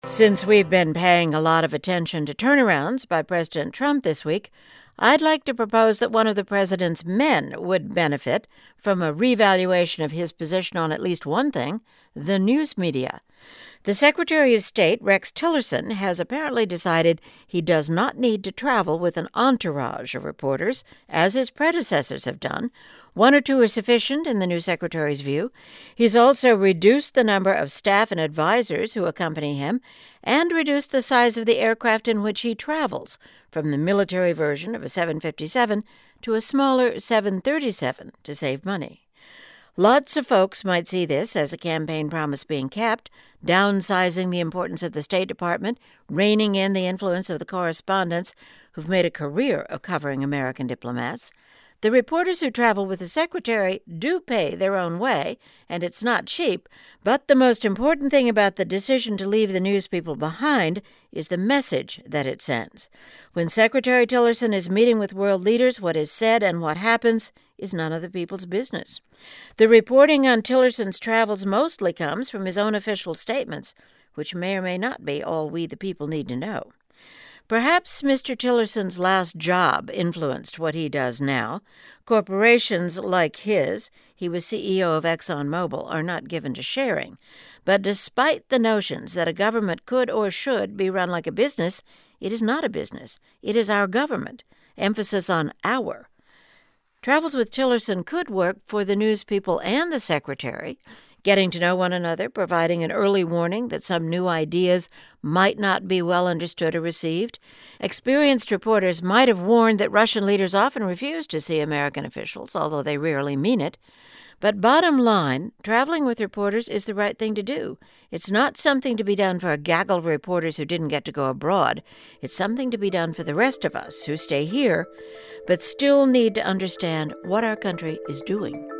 Since we've been paying a lot of attention to turnarounds by President Trump this week, I'd like to propose that one of the president's men would benefit from a revaluation of his position on at least one thing: the news media. The Secretary of State, Rex Tillerson, has apparently decided he does not need to travel with an entourage of reporters, as his predecessors have done. One or two are sufficient, in the new secretary's view. He's also reduced the number of staff and advisors who accompany him, and reduced the size of the aircraft in which he travels, from the military version of a 757 to a smaller 737, to save money. Lots of folks might see this as a campaign promise being kept, downsizing the importance of the State Department, reining in the influence of the correspondents who've made a career of covering American diplomats. The reporters who travel with the secretary do pay their own way, and it's not cheap, but the most important thing about the decision to leave the news people behind is the message that it sends. When Secretary Tillerson is meeting with world leaders, what is said and what happens is none of the people's business. The reporting on Tillerson's travels mostly comes from his own official statements, which may or may not be all we the people need to know. Perhaps Mr. Tillerson's last job influenced what he does now. Corporations like his, he was CEO of ExxonMobil, are not given to sharing. But despite the notions that a government could or should be run like a business, it is not a business. It is our government. Emphasis on our. Travels with Tillerson could work for the news people and the secretary, getting to know one another, providing an early warning that some new ideas might not be well understood or received. Experienced reporters might have warned that Russian leaders often refuse to see American officials, although they rarely mean it. But bottom line, traveling with reporters is the right thing to do. It's not something to be done for a gaggle of reporters who didn't get to go abroad. It's something to be done for the rest of us who stay here, but still need to understand what our country is doing.